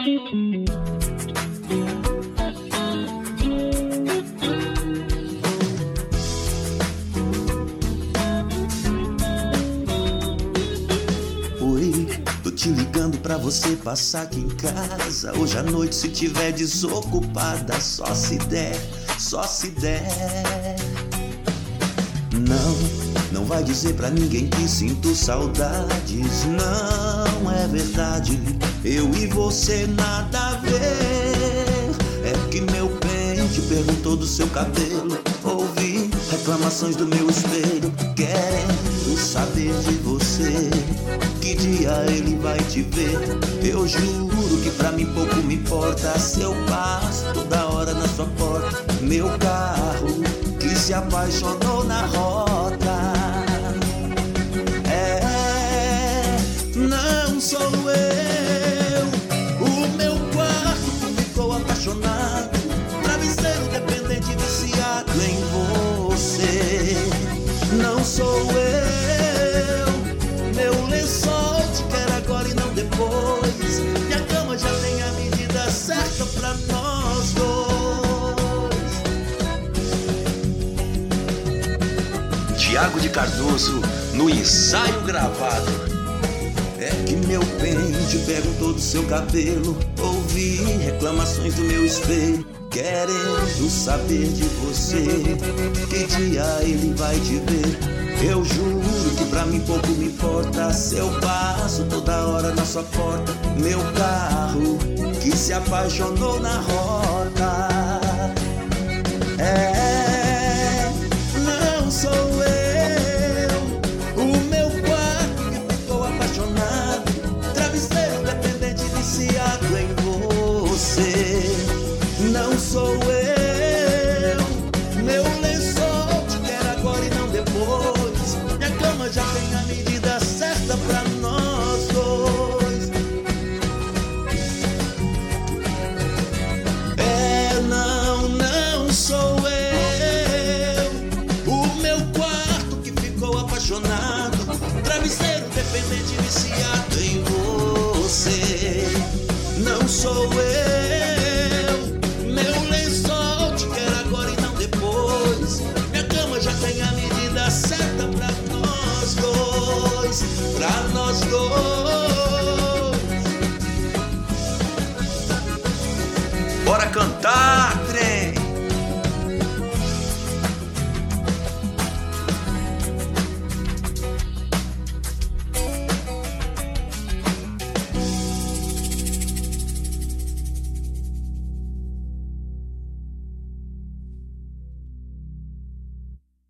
Tô te ligando pra você passar aqui em casa hoje à noite, se tiver desocupada. Só se der, só se der. Não vai dizer pra ninguém que sinto saudades. Não é verdade, eu e você nada a ver. É que meu pente perguntou do seu cabelo. Ouvi reclamações do meu espelho, querendo saber de você. Que dia ele vai te ver? Eu juro que pra mim pouco me importa se eu passo toda hora na sua porta. Meu carro que se apaixonou na rota. Não sou eu. O meu quarto ficou apaixonado, travesseiro dependente, viciado em você. Não sou eu. Meu lençol te quer agora e não depois. Minha cama já tem a medida certa pra nós dois. Tiago de Cardoso no ensaio gravado. É que meu pente perguntou do seu cabelo. Ouvi reclamações do meu espelho, querendo saber de você. Que dia ele vai te ver? Eu juro que pra mim pouco me importa se eu passo toda hora na sua porta. Meu carro que se apaixonou na roda.